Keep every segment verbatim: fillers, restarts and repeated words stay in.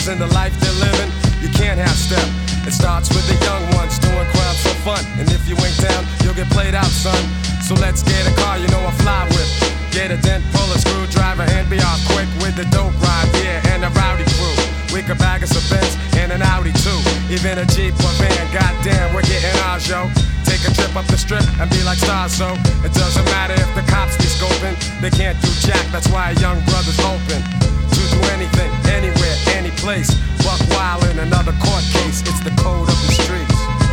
in the life they're living, you can't half step. It starts with the young ones doing crimes for fun. And if you ain't down, you'll get played out, son. So let's get a car, you know I fly with. Get a dent, pull a screwdriver, and be off quick with the dope ride, yeah, and the rowdy crew. We could bag us a Benz and an Audi too. Even a Jeep or van, goddamn, we're getting ours, yo. Take a trip up the strip and be like stars, so it doesn't matter if the cops be scoping. They can't do jack, that's why a young brother's open to do anything, anywhere, any place. Buck wild in another court case, it's the code of the streets.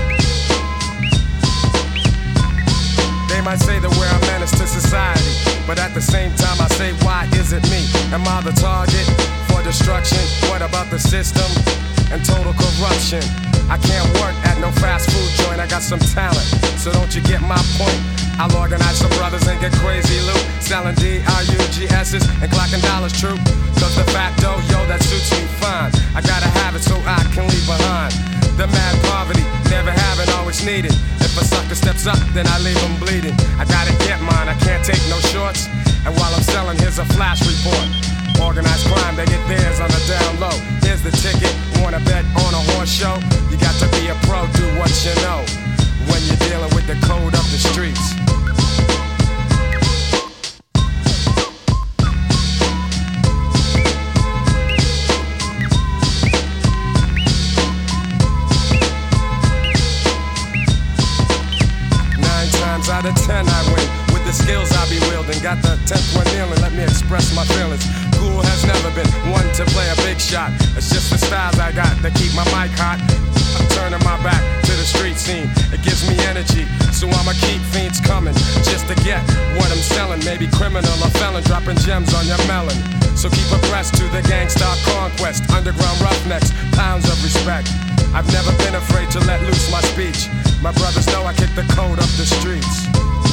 They might say that we're a menace to society, but at the same time I say, why is it me? Am I the target for destruction? What about the system and total corruption? I can't work at no fast food joint, I got some talent, so don't you get my point? I'll organize some brothers and get crazy loot, selling D R U G S's and clocking dollars true. Cause the facto, yo, that suits me fine. I gotta have it so I can leave behind the mad poverty, never having, always needed. If a sucker steps up, then I leave him bleeding. I gotta get mine, I can't take no shorts. And while I'm selling, here's a flash report. Organized crime, they get theirs on the down low. Here's the ticket, wanna bet on a horse show? You got to be a pro, do what you know when you're dealing with the code of the streets. Nine times out of ten I win. With the skills I be wielding, got the tenth one kneeling, let me express my feelings. Cool has never been one to play a big shot. It's just the styles I got that keep my mic hot. I'm turning my back to the street scene. It gives me energy, so I'ma keep fiends coming just to get what I'm selling. Maybe criminal or felon, dropping gems on your melon. So keep abreast to the gangsta conquest. Underground roughnecks, pounds of respect. I've never been afraid to let loose my speech. My brothers know I kick the code up the streets.